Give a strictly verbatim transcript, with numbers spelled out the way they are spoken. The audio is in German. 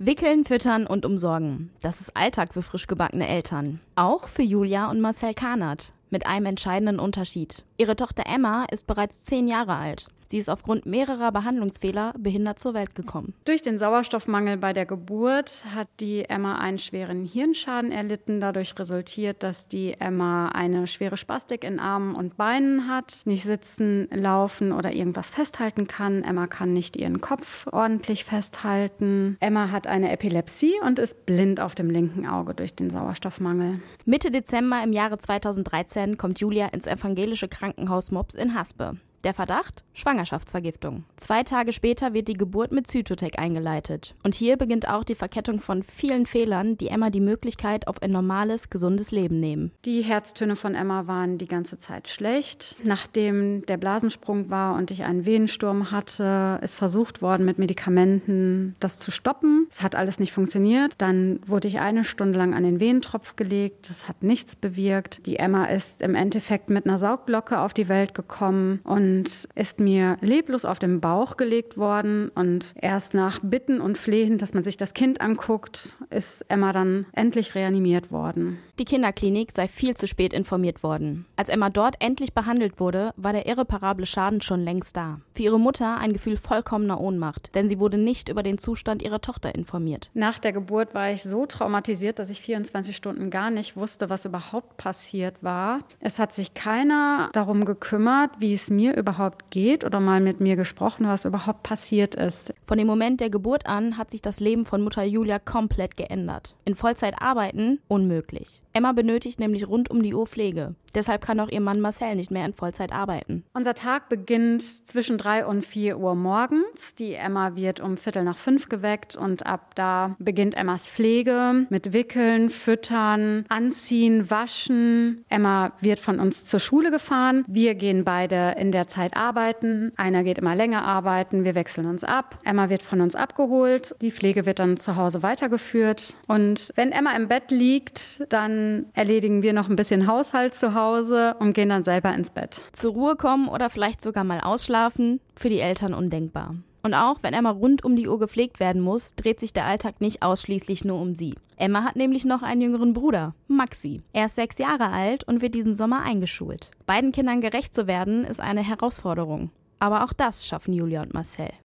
Wickeln, füttern und umsorgen. Das ist Alltag für frisch gebackene Eltern. Auch für Julia und Marcel Kahnert. Mit einem entscheidenden Unterschied. Ihre Tochter Emma ist bereits zehn Jahre alt. Sie ist aufgrund mehrerer Behandlungsfehler behindert zur Welt gekommen. Durch den Sauerstoffmangel bei der Geburt hat die Emma einen schweren Hirnschaden erlitten. Dadurch resultiert, dass die Emma eine schwere Spastik in Armen und Beinen hat, nicht sitzen, laufen oder irgendwas festhalten kann. Emma kann nicht ihren Kopf ordentlich festhalten. Emma hat eine Epilepsie und ist blind auf dem linken Auge durch den Sauerstoffmangel. Mitte Dezember im Jahre zweitausenddreizehn kommt Julia ins evangelische Krankenhaus Mops in Haspe. Der Verdacht? Schwangerschaftsvergiftung. Zwei Tage später wird die Geburt mit Zytotec eingeleitet. Und hier beginnt auch die Verkettung von vielen Fehlern, die Emma die Möglichkeit auf ein normales, gesundes Leben nehmen. Die Herztöne von Emma waren die ganze Zeit schlecht. Nachdem der Blasensprung war und ich einen Venensturm hatte, ist versucht worden, mit Medikamenten das zu stoppen. Es hat alles nicht funktioniert. Dann wurde ich eine Stunde lang an den Venentropf gelegt. Das hat nichts bewirkt. Die Emma ist im Endeffekt mit einer Saugglocke auf die Welt gekommen und Und ist mir leblos auf den Bauch gelegt worden. Und erst nach Bitten und Flehen, dass man sich das Kind anguckt, ist Emma dann endlich reanimiert worden. Die Kinderklinik sei viel zu spät informiert worden. Als Emma dort endlich behandelt wurde, war der irreparable Schaden schon längst da. Für ihre Mutter ein Gefühl vollkommener Ohnmacht, denn sie wurde nicht über den Zustand ihrer Tochter informiert. Nach der Geburt war ich so traumatisiert, dass ich vierundzwanzig Stunden gar nicht wusste, was überhaupt passiert war. Es hat sich keiner darum gekümmert, wie es mir überhaupt geht oder mal mit mir gesprochen, was überhaupt passiert ist. Von dem Moment der Geburt an hat sich das Leben von Mutter Julia komplett geändert. In Vollzeit arbeiten? Unmöglich. Emma benötigt nämlich rund um die Uhr Pflege. Deshalb kann auch ihr Mann Marcel nicht mehr in Vollzeit arbeiten. Unser Tag beginnt zwischen drei und vier Uhr morgens. Die Emma wird um Viertel nach fünf geweckt und ab da beginnt Emmas Pflege mit Wickeln, Füttern, Anziehen, Waschen. Emma wird von uns zur Schule gefahren. Wir gehen beide in der Zeit arbeiten. Einer geht immer länger arbeiten. Wir wechseln uns ab. Emma wird von uns abgeholt. Die Pflege wird dann zu Hause weitergeführt. Und wenn Emma im Bett liegt, dann erledigen wir noch ein bisschen Haushalt zu Hause. Hause und gehen dann selber ins Bett. Zur Ruhe kommen oder vielleicht sogar mal ausschlafen, für die Eltern undenkbar. Und auch wenn Emma rund um die Uhr gepflegt werden muss, dreht sich der Alltag nicht ausschließlich nur um sie. Emma hat nämlich noch einen jüngeren Bruder, Maxi. Er ist sechs Jahre alt und wird diesen Sommer eingeschult. Beiden Kindern gerecht zu werden, ist eine Herausforderung. Aber auch das schaffen Julia und Marcel.